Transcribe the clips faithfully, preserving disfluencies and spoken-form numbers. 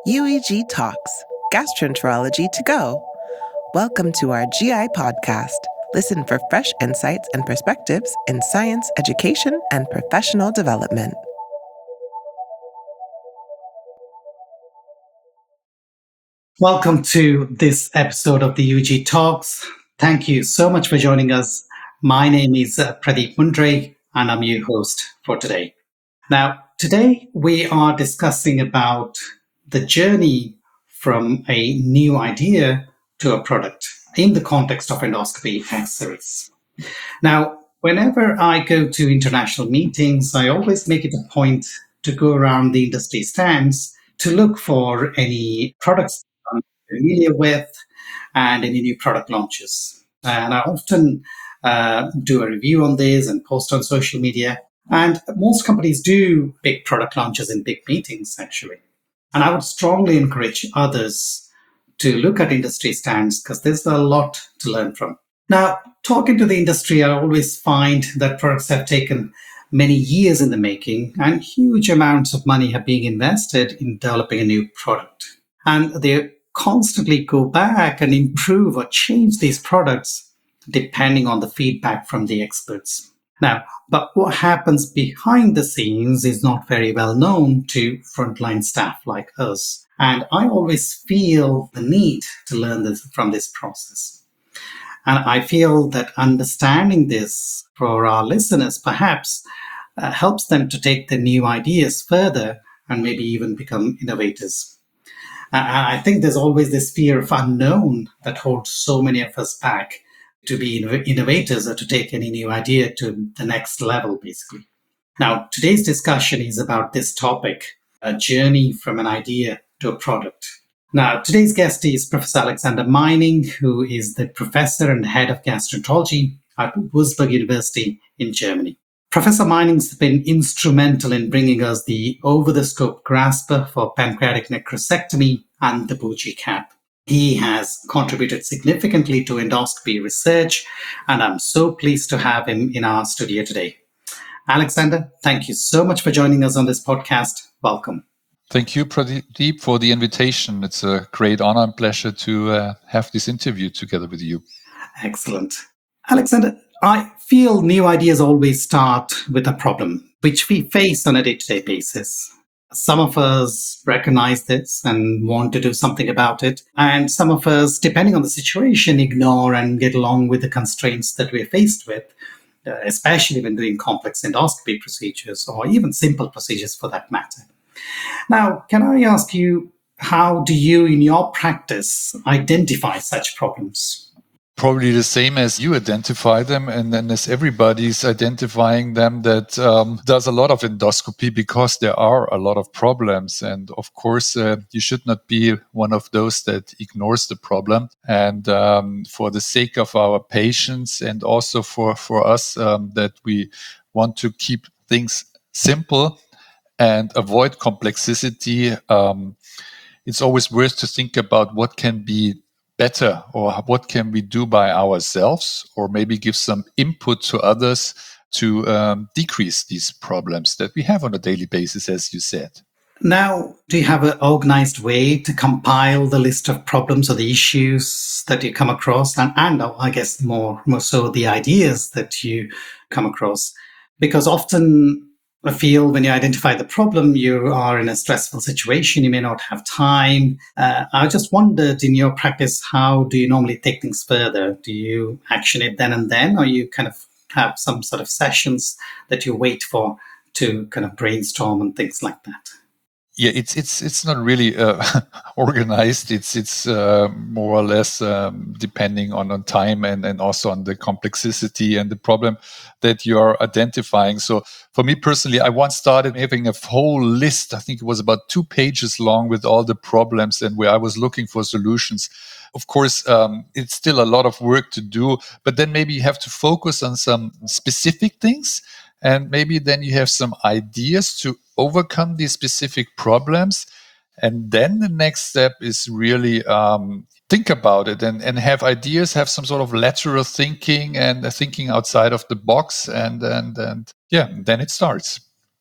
U E G Talks, Gastroenterology to Go. Welcome to our G I podcast. Listen for fresh insights and perspectives in science, education, and professional development. Welcome to this episode of the U E G Talks. Thank you so much for joining us. My name is uh, Pradeep Mundre, and I'm your host for today. Now, today we are discussing about the journey from a new idea to a product in the context of endoscopy accessories. Now, whenever I go to international meetings, I always make it a point to go around the industry stands to look for any products I'm familiar with and any new product launches. And I often uh, do a review on this and post on social media. And most companies do big product launches in big meetings, actually. And I would strongly encourage others to look at industry stands because there's a lot to learn from. Now, talking to the industry, I always find that products have taken many years in the making and huge amounts of money have been invested in developing a new product. And they constantly go back and improve or change these products depending on the feedback from the experts. Now, but what happens behind the scenes is not very well known to frontline staff like us. And I always feel the need to learn this from this process. And I feel that understanding this for our listeners perhaps uh, helps them to take the new ideas further and maybe even become innovators. And I think there's always this fear of unknown that holds so many of us back to be innovators or to take any new idea to the next level, basically. Now, today's discussion is about this topic, a journey from an idea to a product. Now, today's guest is Professor Alexander Meining, who is the professor and head of gastroenterology at Würzburg University in Germany. Professor Meining's been instrumental in bringing us the over-the-scope grasper for pancreatic necrosectomy and the Buji cap. He has contributed significantly to endoscopy research, and I'm so pleased to have him in our studio today. Alexander, thank you so much for joining us on this podcast. Welcome. Thank you, Pradeep, for the invitation. It's a great honor and pleasure to uh, have this interview together with you. Excellent. Alexander, I feel new ideas always start with a problem, which we face on a day-to-day basis. Some of us recognize this and want to do something about it. And some of us, depending on the situation, ignore and get along with the constraints that we're faced with, uh, especially when doing complex endoscopy procedures or even simple procedures for that matter. Now, can I ask you, how do you, in your practice, identify such problems? Probably the same as you identify them, and then as everybody's identifying them that um, does a lot of endoscopy, because there are a lot of problems. And of course, uh, you should not be one of those that ignores the problem. And um, for the sake of our patients and also for, for us, um, that we want to keep things simple and avoid complexity, um, it's always worth to think about what can be better, or what can we do by ourselves, or maybe give some input to others to um, decrease these problems that we have on a daily basis, as you said. Now, do you have an organized way to compile the list of problems or the issues that you come across, and, and I guess more, more so the ideas that you come across? Because often I feel when you identify the problem, you are in a stressful situation. You may not have time. Uh, I just wondered, in your practice, how do you normally take things further? Do you action it then and then, or you kind of have some sort of sessions that you wait for to kind of brainstorm and things like that? Yeah, it's it's it's not really uh, organized. It's it's uh, more or less um, depending on, on time and, and also on the complexity and the problem that you are identifying. So for me personally, I once started having a whole list. I think it was about two pages long with all the problems and where I was looking for solutions. Of course, um, it's still a lot of work to do, but then maybe you have to focus on some specific things. And maybe then you have some ideas to overcome these specific problems. And then the next step is really um, think about it and, and have ideas, have some sort of lateral thinking and thinking outside of the box. And, and, and yeah, then it starts.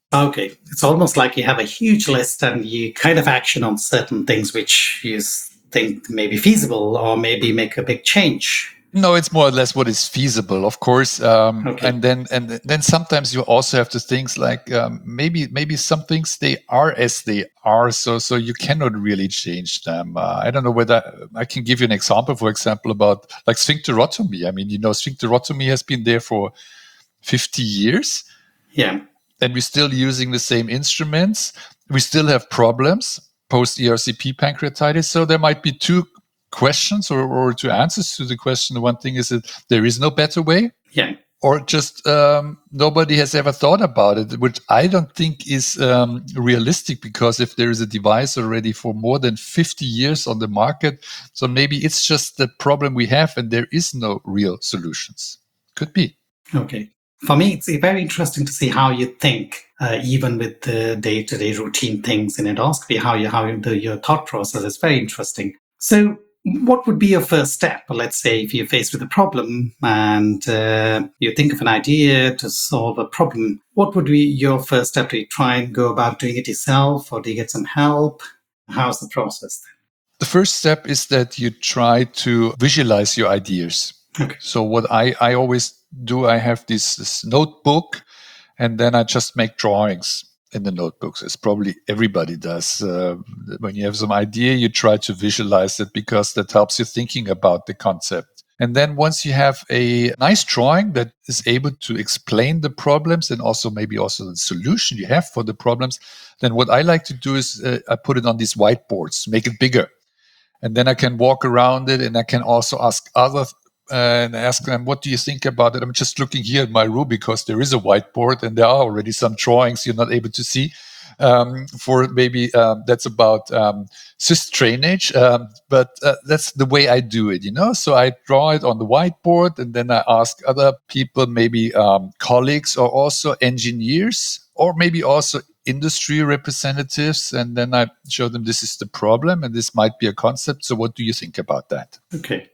Okay. It's almost like you have a huge list and you kind of action on certain things which you think may be feasible or maybe make a big change. No, it's more or less what is feasible, of course. Um, Okay. And then and then sometimes you also have to things like um, maybe maybe some things they are as they are, so so you cannot really change them. Uh, I don't know whether I can give you an example. For example, about like sphincterotomy. I mean, you know, sphincterotomy has been there for fifty years. Yeah. And we're still using the same instruments. We still have problems post E R C P pancreatitis. So there might be two questions or, or two answers to the question. One thing is that there is no better way. Yeah. Or just um, nobody has ever thought about it, which I don't think is um, realistic, because if there is a device already for more than fifty years on the market, so maybe it's just the problem we have and there is no real solutions. Could be. Okay. For me, it's very interesting to see how you think, uh, even with the day-to-day routine things in endoscopy, how you how you, the, your thought process is very interesting. So what would be your first step? Let's say if you're faced with a problem and uh, you think of an idea to solve a problem, what would be your first step? Do you try and go about doing it yourself, or do you get some help? How's the process then? The first step is that you try to visualize your ideas. Okay. So what I, I always do, I have this, this notebook, and then I just make drawings in the notebooks, as probably everybody does. Uh, when you have some idea, you try to visualize it, because that helps you thinking about the concept. And then once you have a nice drawing that is able to explain the problems and also maybe also the solution you have for the problems, then what I like to do is uh, I put it on these whiteboards, make it bigger. And then I can walk around it, and I can also ask others uh, and ask them, what do you think about it? I'm just looking here at my room, because there is a whiteboard and there are already some drawings you're not able to see. Um, for maybe um, that's about um, cyst drainage. Um, but uh, that's the way I do it, you know? So I draw it on the whiteboard, and then I ask other people, maybe um, colleagues or also engineers, or maybe also industry representatives, and then I show them this is the problem and this might be a concept. So what do you think about that? Okay.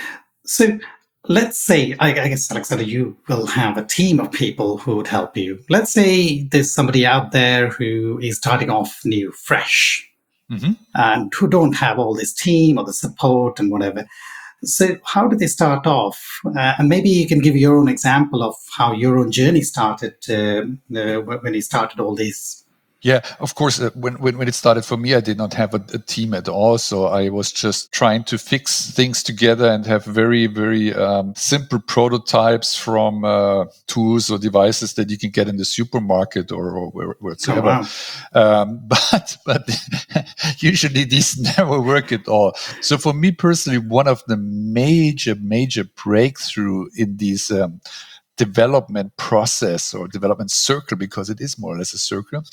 So let's say, I, I guess, Alexander, you will have a team of people who would help you. Let's say there's somebody out there who is starting off new, fresh, mm-hmm. and who don't have all this team or the support and whatever. So how did they start off? Uh, and maybe you can give your own example of how your own journey started uh, uh, when you started all these. Yeah, of course. Uh, when, when when it started for me, I did not have a, a team at all. So I was just trying to fix things together and have very, very um, simple prototypes from uh, tools or devices that you can get in the supermarket or, or where, wherever. Oh, wow. um, but but usually these never work at all. So for me personally, one of the major, major breakthrough in these um, development process or development circle, because it is more or less a circle,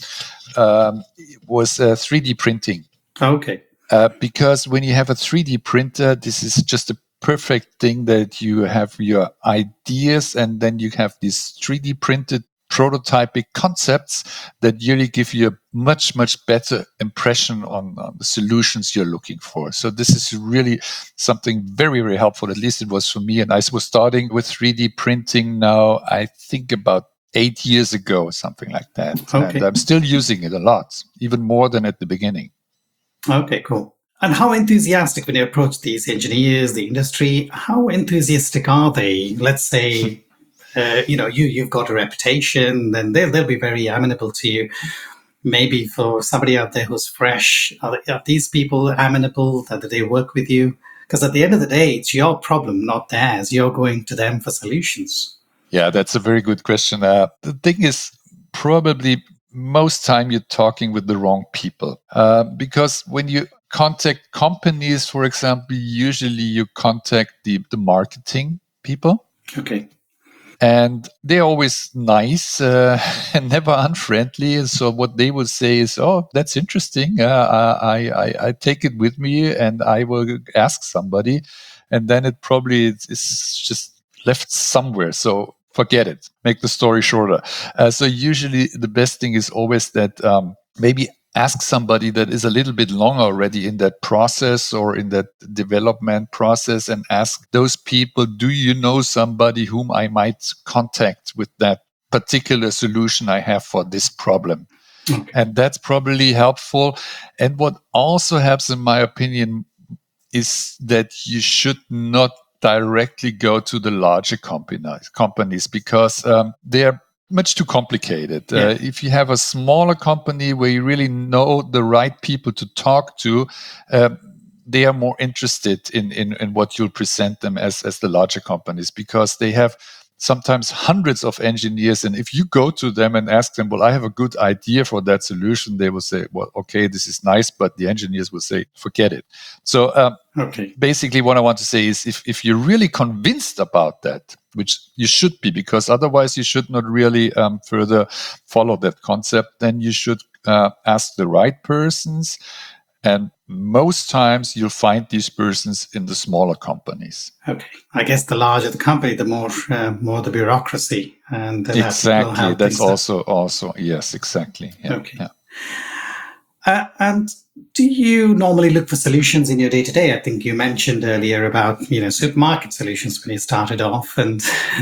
um, was uh, three D printing. Okay. Uh, because when you have a three D printer, this is just a perfect thing that you have your ideas, and then you have these three D printed prototypic concepts that really give you a much, much better impression on, on the solutions you're looking for. So this is really something very, very helpful. At least it was for me. And I was starting with three D printing now, I think about eight years ago, something like that. Okay. And I'm still using it a lot, even more than at the beginning. Okay, cool. And how enthusiastic, when you approach these engineers, the industry, how enthusiastic are they? Let's say, Uh, you know, you, you've got a reputation, then they'll, they'll be very amenable to you. Maybe for somebody out there who's fresh, are, are these people amenable that they work with you? Because at the end of the day, it's your problem, not theirs. You're going to them for solutions. Yeah, that's a very good question. Uh, the thing is, probably most time you're talking with the wrong people. Uh, because when you contact companies, for example, usually you contact the, the marketing people. Okay. And they're always nice uh, and never unfriendly. And so what they will say is, oh, that's interesting. Uh, I, I, I take it with me and I will ask somebody. And then it probably is just left somewhere. So forget it. Make the story shorter. Uh, so usually the best thing is always that um, maybe ask somebody that is a little bit longer already in that process or in that development process, and ask those people, do you know somebody whom I might contact with that particular solution I have for this problem. Okay. And that's probably helpful. And what also helps, in my opinion, is that you should not directly go to the larger companies, companies because um, they're much too complicated. Yeah. Uh, if you have a smaller company where you really know the right people to talk to, uh, they are more interested in, in, in what you'll present them as, as the larger companies, because they have sometimes hundreds of engineers. And if you go to them and ask them, well, I have a good idea for that solution, they will say, well, okay, this is nice, but the engineers will say, forget it. So um, okay. basically what I want to say is if, if you're really convinced about that, which you should be, because otherwise you should not really um, further follow that concept, then you should uh, ask the right persons. And most times you'll find these persons in the smaller companies. Okay. I guess the larger the company, the more uh, more the bureaucracy. and that Exactly. That's also, also, yes, exactly. Yeah. Okay. Yeah. Uh, and do you normally look for solutions in your day-to-day? I think you mentioned earlier about, you know, supermarket solutions when you started off. And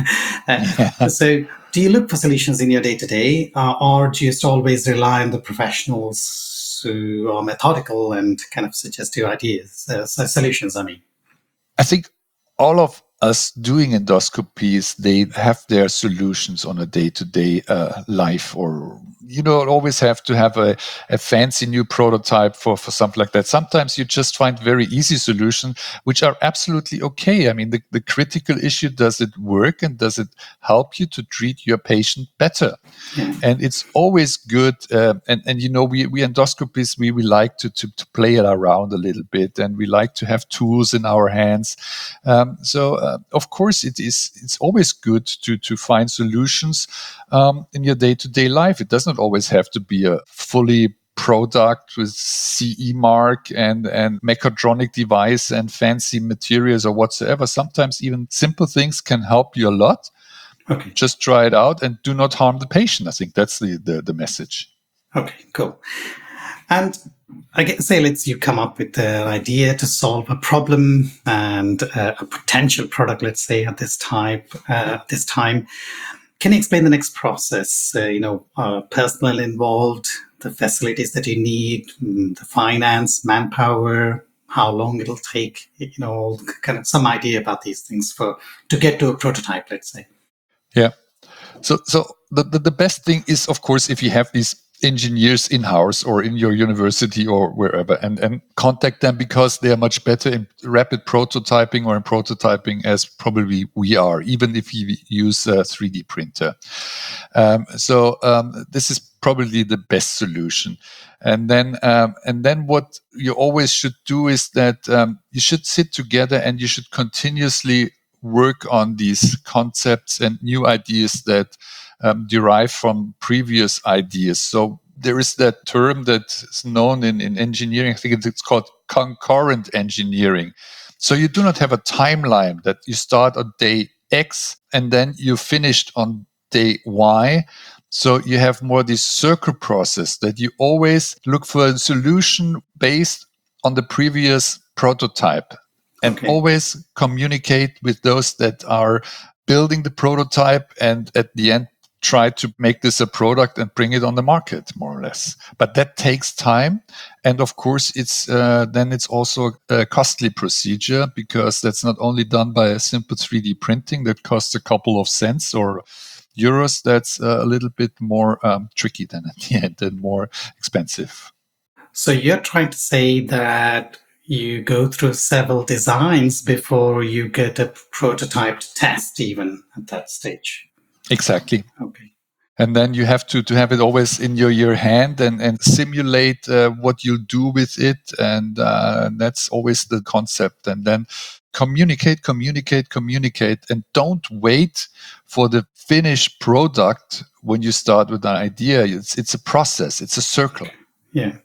uh, Yeah. so do you look for solutions in your day-to-day, uh, or do you just always rely on the professionals who are methodical and kind of suggest you ideas, uh, solutions, I mean? I think all of us doing endoscopies, they have their solutions on a day-to-day uh, life, or you don't always have to have a, a fancy new prototype for, for something like that. Sometimes you just find very easy solutions, which are absolutely okay. I mean, the, the critical issue, does it work and does it help you to treat your patient better? Yeah. And it's always good. Uh, and, and, you know, we, we endoscopists, we, we like to, to, to play it around a little bit, and we like to have tools in our hands. Um, so, uh, of course, it is, it's always good to, to find solutions um, in your day-to-day life. It doesn't always have to be a fully product with C E mark and, and mechatronic device and fancy materials or whatsoever. Sometimes even simple things can help you a lot. Okay. Just try it out and do not harm the patient. I think that's the, the, the message. Okay, cool. And I guess, say, let's you come up with an idea to solve a problem and uh, a potential product, let's say, at this type, uh, this time. Can you explain the next process? Uh, you know, uh, personnel involved, the facilities that you need, the finance, manpower, how long it'll take, you know, kind of some idea about these things for to get to a prototype, let's say. Yeah. So, so the, the, the best thing is, of course, if you have these engineers in-house or in your university or wherever, and, and contact them, because they are much better in rapid prototyping or in prototyping as probably we are, even if you use a three D printer. Um, so um, this is probably the best solution. And then, um, and then what you always should do is that um, you should sit together and you should continuously work on these concepts and new ideas that um, derive from previous ideas. So there is that term that is known in, in engineering. I think it's called concurrent engineering. So you do not have a timeline that you start on day X and then you finished on day Y. So you have more this circle process that you always look for a solution based on the previous prototype. And Okay. always communicate with those that are building the prototype, and at the end try to make this a product and bring it on the market, more or less. But that takes time, and of course, it's uh, then it's also a costly procedure, because that's not only done by a simple three D printing that costs a couple of cents or euros. That's uh, a little bit more um, tricky than at the end and more expensive. So you're trying to say that you go through several designs before you get a prototype to test, even at that stage. Exactly. Okay. And then you have to, to have it always in your, your hand and, and simulate uh, what you'll do with it. And uh, that's always the concept. And then communicate, communicate, communicate. And don't wait for the finished product when you start with an idea. It's, it's a process. It's a circle. Yeah.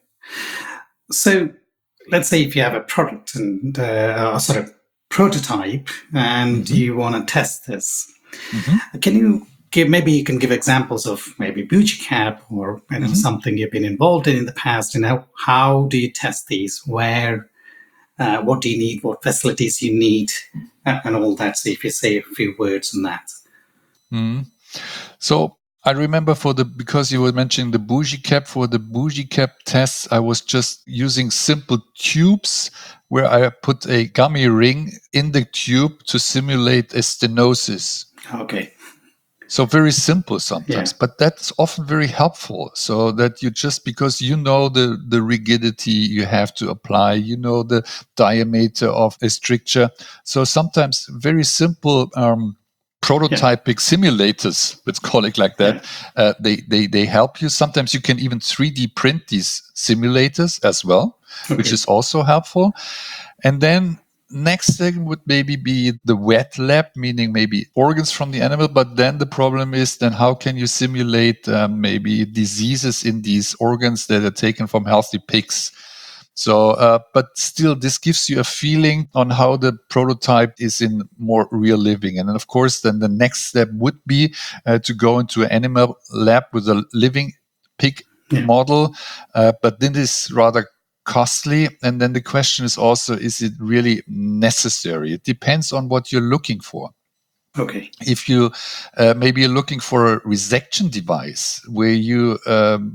So let's say if you have a product and uh, a sort of prototype and mm-hmm. you want to test this, mm-hmm. can you give, maybe you can give examples of maybe BougiCap or you know, mm-hmm. something you've been involved in in the past, and how, how do you test these? Where, uh, what do you need? What facilities you need, and all that? So if you say a few words on that. Mm-hmm. So I remember for the, because you were mentioning the bougie cap, for the bougie cap tests, I was just using simple tubes where I put a gummy ring in the tube to simulate a stenosis. Okay. So very simple sometimes, Yeah. but that's often very helpful. So that you just, because you know the, the rigidity you have to apply, you know the diameter of a stricture. So sometimes very simple um, prototypic yeah. simulators, let's call it like that, yeah. uh, they, they, they help you. Sometimes you can even three D print these simulators as well, okay. which is also helpful. And then next thing would maybe be the wet lab, meaning maybe organs from the animal. But then the problem is, then how can you simulate um, maybe diseases in these organs that are taken from healthy pigs? So, uh, but still, this gives you a feeling on how the prototype is in more real living. And then, of course, then the next step would be uh, to go into an animal lab with a living pig yeah. model. Uh, but then it's rather costly. And then the question is also, is it really necessary? It depends on what you're looking for. Okay. If you uh, maybe you're looking for a resection device where you um,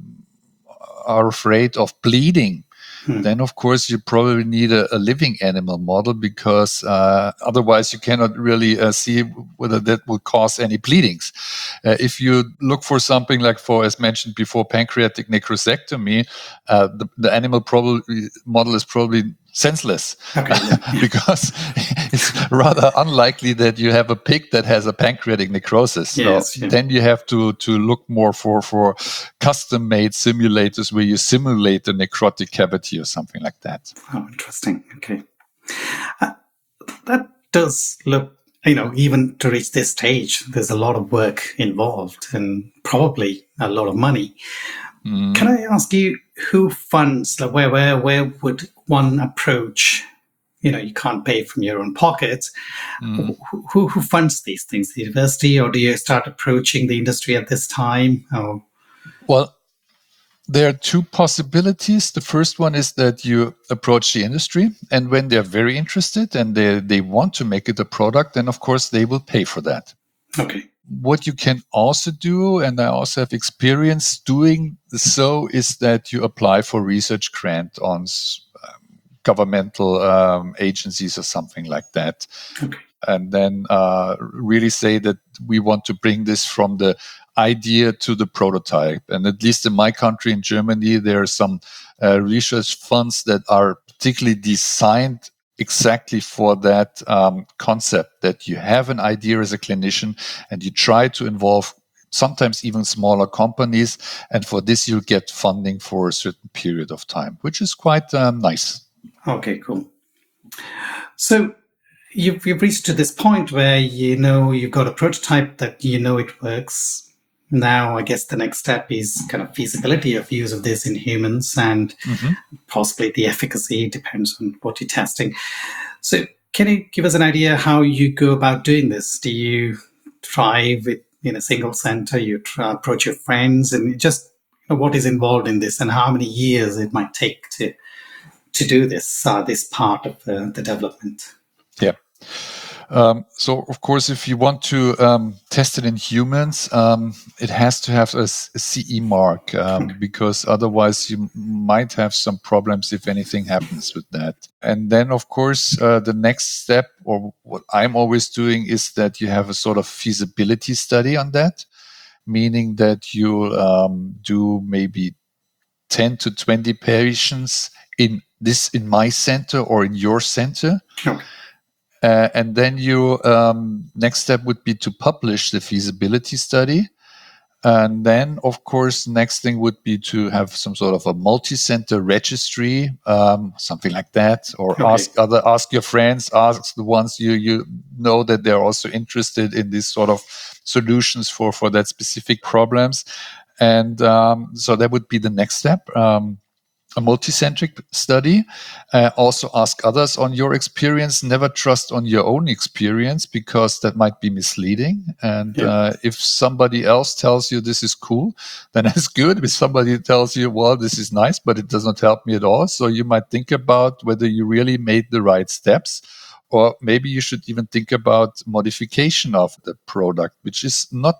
are afraid of bleeding, hmm. then of course you probably need a, a living animal model, because uh, otherwise you cannot really uh, see whether that will cause any bleedings. Uh, if you look for something like, for, as mentioned before, pancreatic necrosectomy, uh, the, the animal probably model is probably senseless, okay, yeah. because it's rather unlikely that you have a pig that has a pancreatic necrosis. Yes, so yeah. Then you have to to look more for for custom-made simulators where you simulate the necrotic cavity or something like that. Oh, interesting. Okay, uh, that does look. You know, even to reach this stage, there's a lot of work involved and probably a lot of money. Mm. Can I ask you, who funds, like where, where, where would one approach? You know, you can't pay from your own pocket. Mm. Who, who funds these things? The university, or do you start approaching the industry at this time? Or? Well, there are two possibilities. The first one is that you approach the industry, and when they're very interested and they, they want to make it a product, then of course they will pay for that. Okay. What you can also do, and I also have experience doing so, is that you apply for research grant on um, governmental um, agencies or something like that. Okay. And then uh, really say that we want to bring this from the idea to the prototype. And at least in my country, in Germany, there are some uh, research funds that are particularly designed exactly for that um, concept, that you have an idea as a clinician and you try to involve sometimes even smaller companies. And for this, you'll get funding for a certain period of time, which is quite um, nice. Okay, cool. So you've, you've reached to this point where you know you've got a prototype that you know it works. Now, I guess the next step is kind of feasibility of use of this in humans, and mm-hmm. possibly the efficacy depends on what you're testing. So can you give us an idea how you go about doing this? Do you try with in a single center, you try, approach your friends, and just you know, what is involved in this and how many years it might take to to do this, uh, this part of uh, the development? Yeah. Um, so, of course, if you want to um, test it in humans, um, it has to have a, a C E mark, um, okay. because otherwise you might have some problems if anything happens with that. And then, of course, uh, the next step, or what I'm always doing, is that you have a sort of feasibility study on that, meaning that you um, do maybe ten to twenty patients in this, in my center or in your center. Okay. Uh, and then you um, next step would be to publish the feasibility study. And then, of course, next thing would be to have some sort of a multi-center registry, um, something like that, or okay. ask other, ask your friends, ask the ones you you know that they're also interested in these sort of solutions for for that specific problems. And um, so that would be the next step. Um, A multicentric study. Uh, also ask others on your experience. Never trust on your own experience, because that might be misleading. And yeah. uh, if somebody else tells you this is cool, then it's good. If somebody tells you, well, this is nice, but it does not help me at all, so you might think about whether you really made the right steps, or maybe you should even think about modification of the product, which is not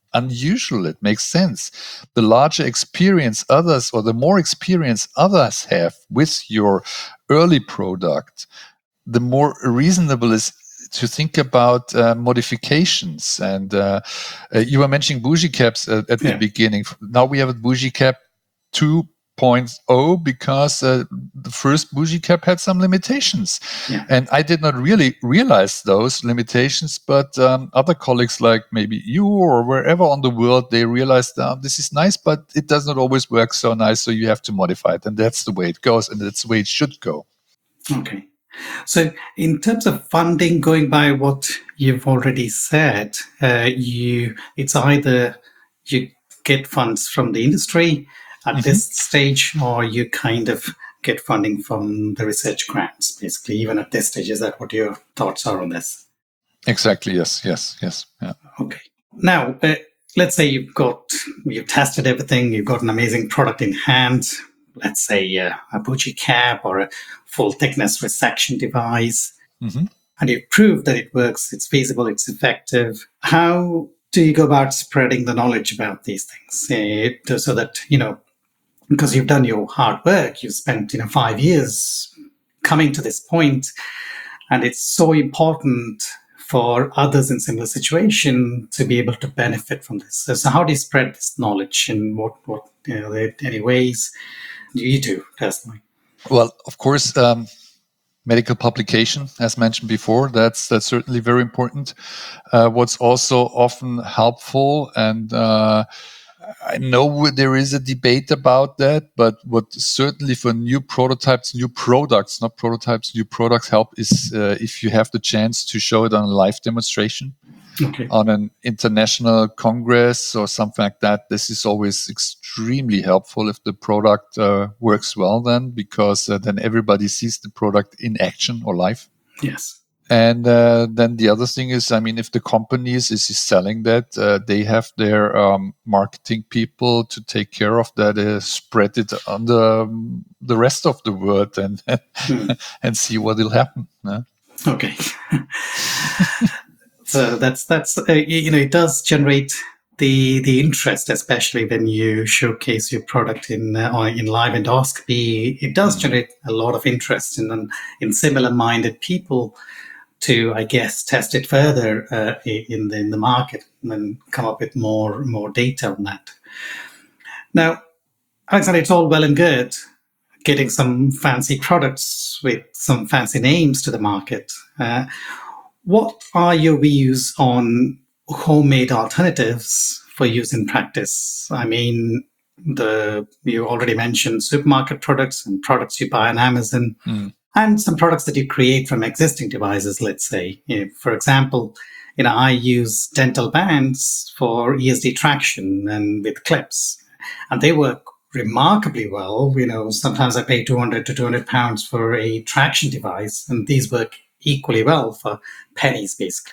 unusual. It makes sense. The larger experience others or the more experience others have with your early product, the more reasonable is to think about uh, modifications. And uh, uh, you were mentioning bougie caps at, at yeah. the beginning. Now we have a bougie cap two point oh because uh, the first bougie cap had some limitations. Yeah. And I did not really realize those limitations, but um, other colleagues like maybe you or wherever on the world, they realized oh, this is nice, but it does not always work so nice, so you have to modify it. And that's the way it goes, and that's the way it should go. Okay. So in terms of funding, going by what you've already said, uh, you it's either you get funds from the industry at mm-hmm. this stage, or you kind of get funding from the research grants, basically, even at this stage. Is that what your thoughts are on this? Exactly, yes, yes, yes. Yeah. Okay. Now, uh, let's say you've got, you've tested everything, you've got an amazing product in hand, let's say uh, a bougie cap or a full thickness resection device, mm-hmm. and you've proved that it works, it's feasible, it's effective. How do you go about spreading the knowledge about these things uh, so that, you know, because you've done your hard work, you've spent, you know, five years coming to this point, and it's so important for others in similar situation to be able to benefit from this. So, so how do you spread this knowledge, and what, what you know, any ways do you do personally? Well, of course, um, medical publication, as mentioned before, that's that's certainly very important. Uh, what's also often helpful, and uh, I know there is a debate about that, but what certainly for new prototypes, new products, not prototypes, new products help is uh, if you have the chance to show it on a live demonstration. Okay. On an international congress or something like that. This is always extremely helpful if the product uh, works well then, because uh, then everybody sees the product in action or live. Yes. And uh, then the other thing is, I mean, if the company is, is selling that, uh, they have their um, marketing people to take care of that, uh, spread it on the, um, the rest of the world and, mm. and see what will happen. Yeah? Okay. So that's that's uh, you know, it does generate the the interest, especially when you showcase your product in uh, or in live endoscopy. It does generate a lot of interest in in similar minded people to, I guess, test it further uh, in the in the market and then come up with more more data on that. Now, Alexander, it's all well and good getting some fancy products with some fancy names to the market. Uh, What are your views on homemade alternatives for use in practice? I mean, the you already mentioned supermarket products and products you buy on Amazon, mm. and some products that you create from existing devices, let's say. You know, for example, you know, I use dental bands for E S D traction and with clips, and they work remarkably well. You know, sometimes I pay two hundred to two hundred pounds for a traction device, and these work equally well for pennies, basically.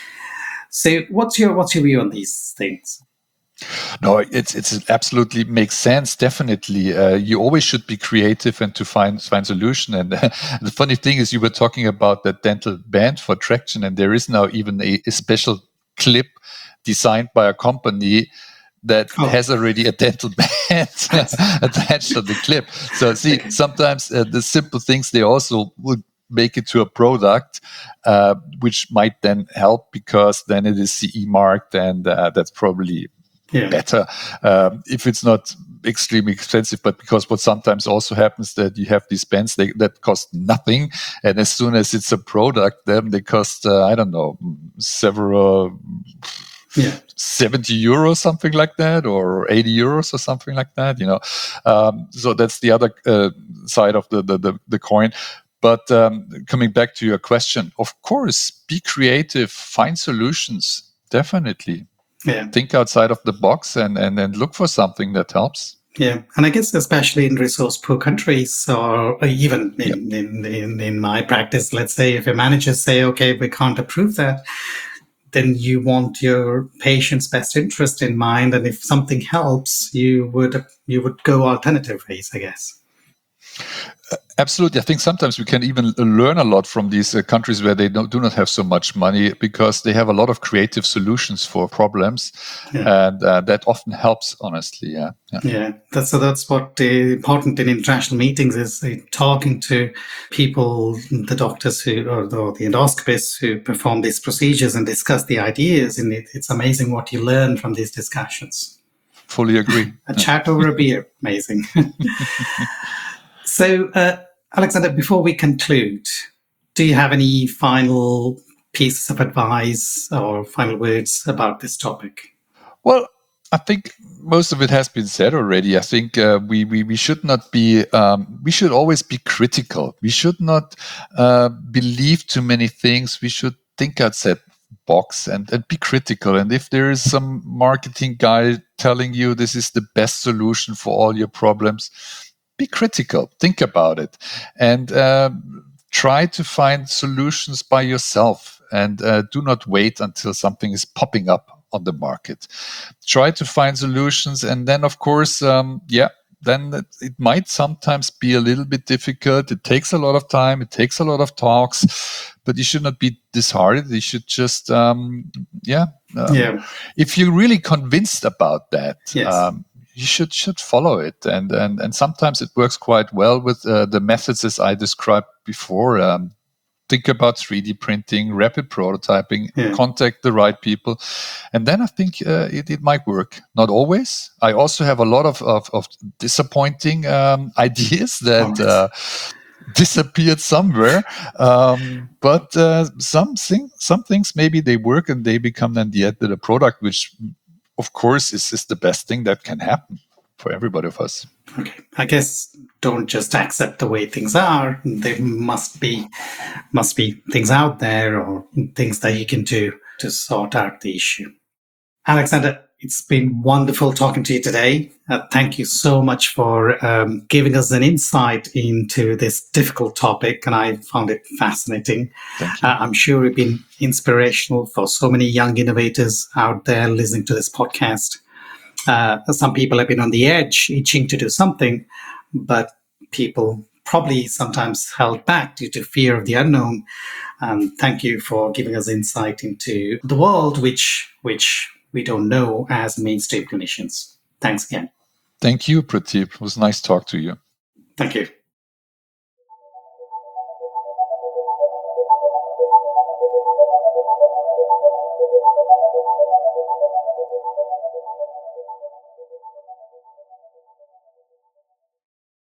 So what's your what's your view on these things? No, it's it's absolutely makes sense. Definitely, uh, you always should be creative and to find find solution. And uh, the funny thing is, you were talking about that dental band for traction, and there is now even a, a special clip designed by a company that oh. has already a dental band attached to the clip. So see, sometimes uh, the simple things, they also would make it to a product, uh, which might then help, because then it is C E marked, and uh, that's probably yeah. better um, if it's not extremely expensive. But because what sometimes also happens that you have these pens they, that cost nothing, and as soon as it's a product, then they cost uh, I don't know several. Yeah. seventy euros, something like that, or eighty euros or something like that, you know. Um, so that's the other uh, side of the, the, the, the coin. But um, coming back to your question, of course, be creative, find solutions, definitely. Yeah. Think outside of the box and, and, and look for something that helps. Yeah, and I guess especially in resource-poor countries, or even in, yep. in, in, in my practice, let's say if a manager say, okay, we can't approve that, then you want your patient's best interest in mind, and if something helps, you would you would go alternative ways, I guess. Uh, Absolutely. I think sometimes we can even learn a lot from these uh, countries where they don't, do not have so much money, because they have a lot of creative solutions for problems. Yeah. And uh, that often helps, honestly. Yeah. Yeah. yeah. That's, so that's what uh, important in international meetings is uh, talking to people, the doctors who, or the, or the endoscopists who perform these procedures and discuss the ideas. And it, it's amazing what you learn from these discussions. Fully agree. A chat over a beer. Amazing. So, uh, Alexander, before we conclude, do you have any final pieces of advice or final words about this topic? Well, I think most of it has been said already. I think uh, we, we we should not be, um, we should always be critical. We should not uh, believe too many things. We should think outside box and, and be critical. And if there is some marketing guy telling you this is the best solution for all your problems, be critical, think about it, and uh, try to find solutions by yourself, and uh, do not wait until something is popping up on the market. Try to find solutions, and then, of course, um, yeah, then it, it might sometimes be a little bit difficult. It takes a lot of time, it takes a lot of talks, but you should not be disheartened. You should just, um, yeah, um, yeah. If you're really convinced about that, yes. um, you should should follow it, and and and sometimes it works quite well with uh, the methods as I described before. Um, think about three D printing, rapid prototyping, yeah. Contact the right people, and then I think uh, it, it might work. Not always. I also have a lot of of, of disappointing um, ideas that uh, disappeared somewhere, um, but uh, some thing, some things maybe they work and they become then the end of the product, which, of course, is, is the best thing that can happen for everybody of us. Okay. I guess don't just accept the way things are. There must be must be things out there or things that you can do to sort out the issue. Alexander, it's been wonderful talking to you today. Uh, thank you so much for um, giving us an insight into this difficult topic, and I found it fascinating. Uh, I'm sure it's been inspirational for so many young innovators out there listening to this podcast. Uh, some people have been on the edge, itching to do something, but people probably sometimes held back due to fear of the unknown. Um, thank you for giving us insight into the world, which which we don't know as mainstream clinicians. Thanks again. Thank you, Pradeep. It was nice to talk to you. Thank you.